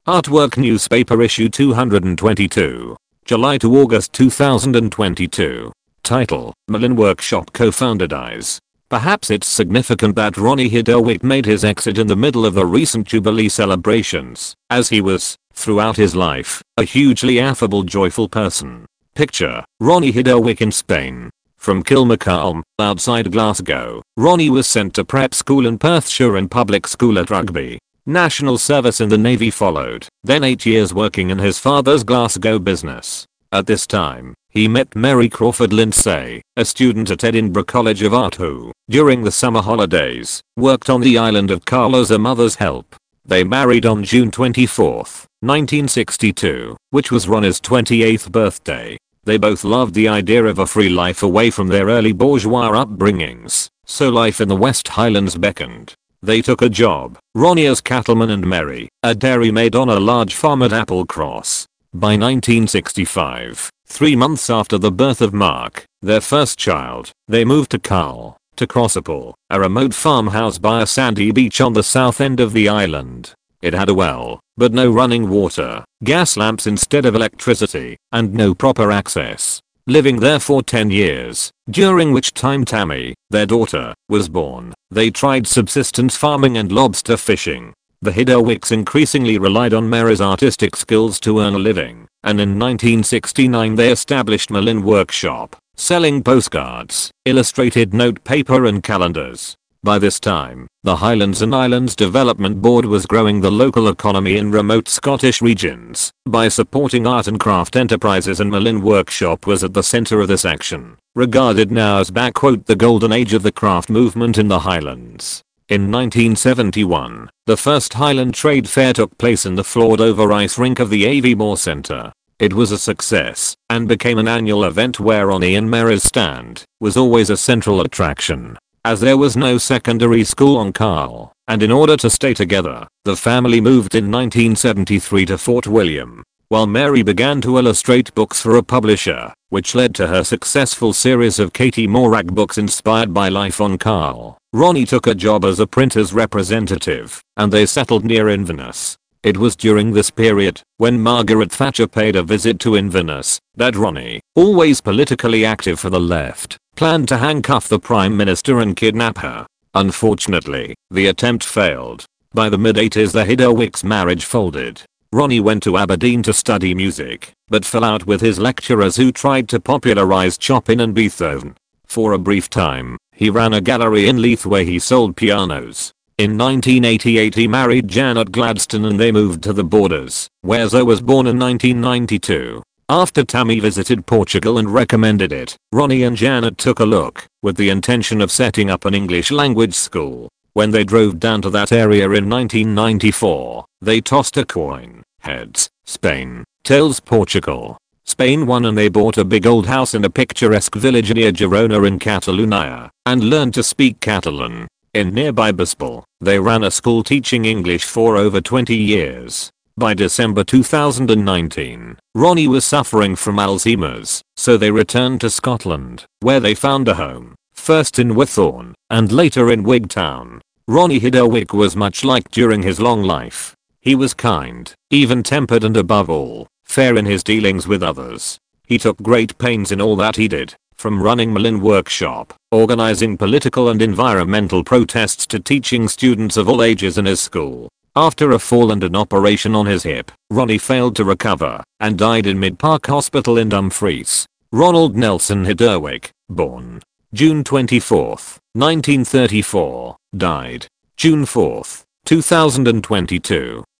Artwork Newspaper Issue 222. July to August 2022. Title: Merlin Workshop co-founder dies. Perhaps it's significant that Ronnie Hidderwick made his exit in the middle of the recent Jubilee celebrations, as he was, throughout his life, a hugely affable, joyful person. Picture: Ronnie Hidderwick in Spain. From Kilmacolm, outside Glasgow, Ronnie was sent to prep school in Perthshire and public school at Rugby. National service in the Navy followed, then 8 years working in his father's Glasgow business. At this time, he met Mary Crawford Lindsay, a student at Edinburgh College of Art who, during the summer holidays, worked on the island of Carl as a mother's help. They married on June 24, 1962, which was Ronnie's 28th birthday. They both loved the idea of a free life away from their early bourgeois upbringings, so life in the West Highlands beckoned. They took a job, Ronnie as cattleman and Mary, a dairymaid on a large farm at Applecross. By 1965, 3 months after the birth of Mark, their first child, they moved to Carl, to Crossapple, a remote farmhouse by a sandy beach on the south end of the island. It had a well, but no running water, gas lamps instead of electricity, and no proper access. Living there for 10 years, during which time Tammy, their daughter, was born, they tried subsistence farming and lobster fishing. The Hidderwicks increasingly relied on Mary's artistic skills to earn a living, and in 1969 they established Merlin Workshop, selling postcards, illustrated note paper and calendars. By this time, the Highlands and Islands Development Board was growing the local economy in remote Scottish regions by supporting art and craft enterprises, and Merlin Workshop was at the centre of this action, regarded now as the golden age of the craft movement in the Highlands. In 1971, the first Highland Trade Fair took place in the floored-over ice rink of the Aviemore Centre. It was a success, and became an annual event where Ronnie and Mary's stand was always a central attraction. As there was no secondary school on Carl, and in order to stay together, the family moved in 1973 to Fort William, while Mary began to illustrate books for a publisher, which led to her successful series of Katie Morag books inspired by life on Carl. Ronnie took a job as a printer's representative, and they settled near Inverness. It was during this period, when Margaret Thatcher paid a visit to Inverness, that Ronnie, always politically active for the left, planned to handcuff the Prime Minister and kidnap her. Unfortunately, the attempt failed. By the mid-80s the Hidderwicks' marriage folded. Ronnie went to Aberdeen to study music, but fell out with his lecturers who tried to popularize Chopin and Beethoven. For a brief time, he ran a gallery in Leith where he sold pianos. In 1988 he married Janet Gladstone and they moved to the Borders, where Zoe was born in 1992. After Tammy visited Portugal and recommended it, Ronnie and Janet took a look, with the intention of setting up an English language school. When they drove down to that area in 1994, they tossed a coin. Heads, Spain. Tails, Portugal. Spain won and they bought a big old house in a picturesque village near Girona in Catalonia, and learned to speak Catalan. In nearby Bispal, they ran a school teaching English for over 20 years. By December 2019, Ronnie was suffering from Alzheimer's, so they returned to Scotland, where they found a home, first in Whitthorne, and later in Wigtown. Ronnie Hidderwick was much liked during his long life. He was kind, even-tempered and above all, fair in his dealings with others. He took great pains in all that he did, from running Merlin Workshop, organizing political and environmental protests to teaching students of all ages in his school. After a fall and an operation on his hip, Ronnie failed to recover and died in Mid-Park Hospital in Dumfries. Ronald Nelson Hidderwick, born June 24, 1934, died June 4, 2022.